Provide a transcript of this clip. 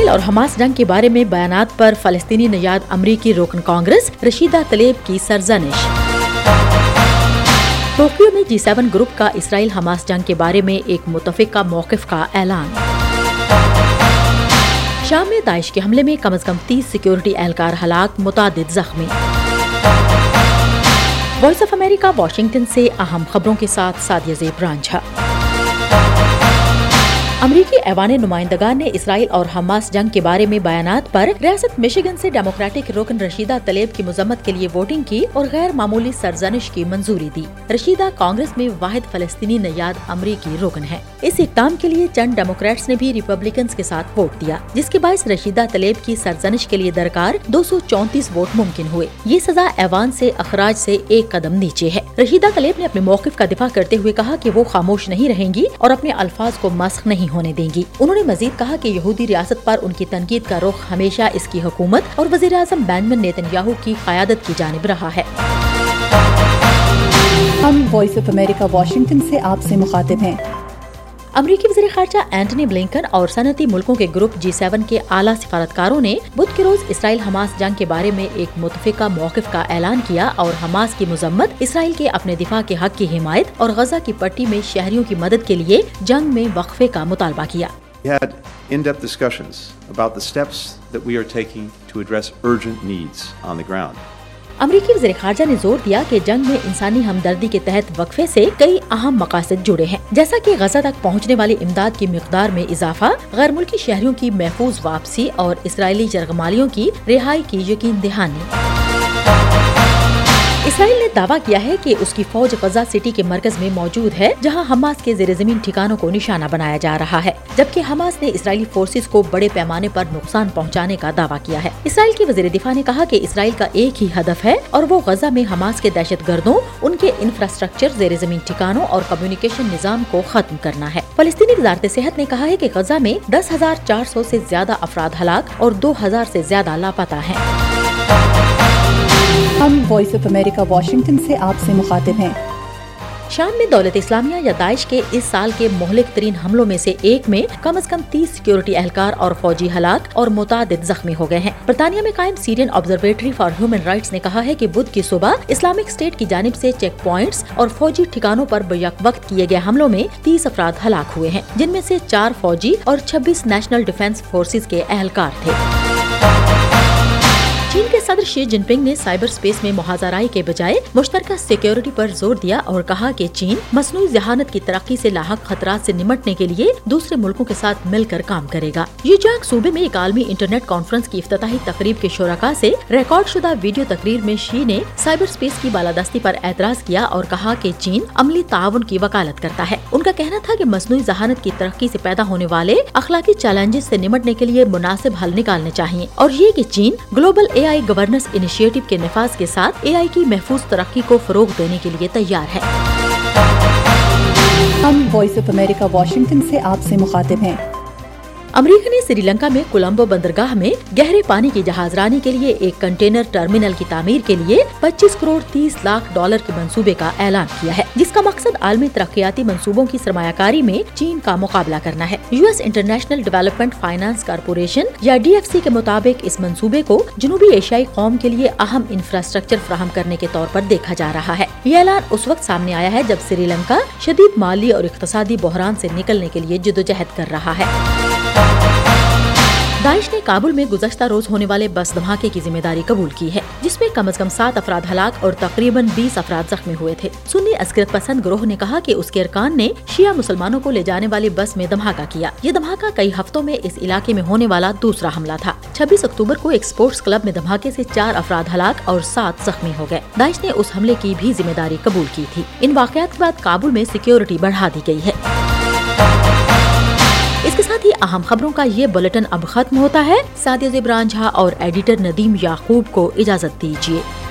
اسرائیل اور حماس جنگ کے بارے میں بیانات پر فلسطینی نژاد امریکی رکن کانگریس رشیدہ طلیب کی سرزنش۔ ٹوکیو میں G7 گروپ کا اسرائیل حماس جنگ کے بارے میں ایک متفقہ موقف کا اعلان۔ شام میں داعش کے حملے میں کم از کم 30 سیکیورٹی اہلکار ہلاک، متعدد زخمی۔ وائس آف امریکہ واشنگٹن سے اہم خبروں کے ساتھ سعدیہ زیب رانجھا۔ امریکی ایوان نمائندگان نے اسرائیل اور حماس جنگ کے بارے میں بیانات پر ریاست مشیگن سے ڈیموکریٹک رکن رشیدہ طلیب کی مذمت کے لیے ووٹنگ کی اور غیر معمولی سرزنش کی منظوری دی۔ رشیدہ کانگریس میں واحد فلسطینی نژاد امریکی رکن ہے۔ اس اقدام کے لیے چند ڈیموکریٹس نے بھی ریپبلکنز کے ساتھ ووٹ دیا، جس کے باعث رشیدہ طلیب کی سرزنش کے لیے درکار 234 ووٹ ممکن ہوئے۔ یہ سزا ایوان سے اخراج سے ایک قدم نیچے ہے۔ رشیدہ طلیب نے اپنے موقف کا دفاع کرتے ہوئے کہا کہ وہ خاموش نہیں رہیں گی اور اپنے الفاظ کو مسخ نہیں ہونے دیں گی۔ انہوں نے مزید کہا کہ یہودی ریاست پر ان کی تنقید کا رخ ہمیشہ اس کی حکومت اور وزیر اعظم بنیامین نیتن یاہو کی قیادت کی جانب رہا ہے۔ ہم وائس آف امریکہ واشنگٹن سے آپ سے مخاطب ہیں۔ امریکی وزیر خارجہ اینٹنی بلنکن اور صنعتی ملکوں کے گروپ G7 کے اعلیٰ سفارتکاروں نے بدھ کے روز اسرائیل حماس جنگ کے بارے میں ایک متفقہ موقف کا اعلان کیا اور حماس کی مذمت، اسرائیل کے اپنے دفاع کے حق کی حمایت اور غزہ کی پٹی میں شہریوں کی مدد کے لیے جنگ میں وقفے کا مطالبہ کیا۔ We had in-depth discussions about the steps that we are taking to address urgent needs on the ground. امریکی وزیر خارجہ نے زور دیا کہ جنگ میں انسانی ہمدردی کے تحت وقفے سے کئی اہم مقاصد جڑے ہیں، جیسا کہ غزہ تک پہنچنے والی امداد کی مقدار میں اضافہ، غیر ملکی شہریوں کی محفوظ واپسی اور اسرائیلی یرغمالیوں کی رہائی کی یقین دہانی۔ اسرائیل نے دعویٰ کیا ہے کہ اس کی فوج غزہ سٹی کے مرکز میں موجود ہے، جہاں حماس کے زیر زمین ٹھکانوں کو نشانہ بنایا جا رہا ہے، جبکہ حماس نے اسرائیلی فورسز کو بڑے پیمانے پر نقصان پہنچانے کا دعویٰ کیا ہے۔ اسرائیل کے وزیر دفاع نے کہا کہ اسرائیل کا ایک ہی ہدف ہے اور وہ غزہ میں حماس کے دہشت گردوں، ان کے انفراسٹرکچر، زیر زمین ٹھکانوں اور کمیونیکیشن نظام کو ختم کرنا ہے۔ فلسطینی وزارت صحت نے کہا ہے کہ غزہ میں 10,400 سے زیادہ افراد ہلاک اور 2,000 سے زیادہ لاپتہ ہیں۔ ہم وائس آف امریکہ واشنگٹن سے آپ سے مخاطب ہیں۔ شام میں دولت اسلامیہ یا داعش کے اس سال کے مہلک ترین حملوں میں سے ایک میں کم از کم 30 سیکیورٹی اہلکار اور فوجی ہلاک اور متعدد زخمی ہو گئے ہیں۔ برطانیہ میں قائم Syrian observatory for human rights نے کہا ہے کہ بدھ کی صبح اسلامک اسٹیٹ کی جانب سے چیک پوائنٹس اور فوجی ٹھکانوں پر بیک وقت کیے گئے حملوں میں 30 افراد ہلاک ہوئے ہیں، جن میں سے 4 فوجی اور 26 نیشنل ڈیفنس فورسز کے اہلکار تھے۔ چین کے صدر شی جن پنگ نے سائبر سپیس میں محاذرائی کے بجائے مشترکہ سیکیورٹی پر زور دیا اور کہا کہ چین مصنوعی ذہانت کی ترقی سے لاحق خطرات سے نمٹنے کے لیے دوسرے ملکوں کے ساتھ مل کر کام کرے گا۔ یوجانگ صوبے میں ایک عالمی انٹرنیٹ کانفرنس کی افتتاحی تقریب کے شرکاء سے ریکارڈ شدہ ویڈیو تقریر میں شی نے سائبر سپیس کی بالادستی پر اعتراض کیا اور کہا کہ چین عملی تعاون کی وکالت کرتا ہے۔ ان کا کہنا تھا کہ مصنوعی ذہانت کی ترقی سے پیدا ہونے والے اخلاقی چیلنجز سے نمٹنے کے لیے مناسب حل نکالنے چاہیے، اور یہ کہ چین گلوبل AI گورننس انیشیٹو کے نفاذ کے ساتھ AI کی محفوظ ترقی کو فروغ دینے کے لیے تیار ہے۔ ہم وائس آف امریکہ واشنگٹن سے آپ سے مخاطب ہیں۔ امریکہ نے سری لنکا میں کولمبو بندرگاہ میں گہرے پانی کی جہاز رانی کے لیے ایک کنٹینر ٹرمینل کی تعمیر کے لیے 25 کروڑ 30 لاکھ ڈالر کے منصوبے کا اعلان کیا ہے، جس کا مقصد عالمی ترقیاتی منصوبوں کی سرمایہ کاری میں چین کا مقابلہ کرنا ہے۔ US international development finance corporation یا DFC کے مطابق اس منصوبے کو جنوبی ایشیائی قوم کے لیے اہم انفراسٹرکچر فراہم کرنے کے طور پر دیکھا جا رہا ہے۔ یہ اعلان اس وقت سامنے آیا ہے جب سری لنکا شدید مالی اور اقتصادی بحران سے نکلنے کے لیے جدوجہد کر رہا ہے۔ داعش نے کابل میں گزشتہ روز ہونے والے بس دھماکے کی ذمہ داری قبول کی ہے، جس میں کم از کم 7 افراد ہلاک اور تقریباً 20 افراد زخمی ہوئے تھے۔ سنی عسکریت پسند گروہ نے کہا کہ اس کے ارکان نے شیعہ مسلمانوں کو لے جانے والی بس میں دھماکہ کیا۔ یہ دھماکہ کئی ہفتوں میں اس علاقے میں ہونے والا دوسرا حملہ تھا۔ 26 اکتوبر کو ایک سپورٹس کلب میں دھماکے سے 4 افراد ہلاک اور 7 زخمی ہو گئے۔ داعش نے اس حملے کی بھی ذمہ داری قبول کی تھی۔ ان واقعات کے بعد کابل میں سیکیورٹی بڑھا دی گئی ہے۔ اس کے ساتھ ہی اہم خبروں کا یہ بلیٹن اب ختم ہوتا ہے۔ سعدیہ زیب رانجھا اور ایڈیٹر ندیم یعقوب کو اجازت دیجیے۔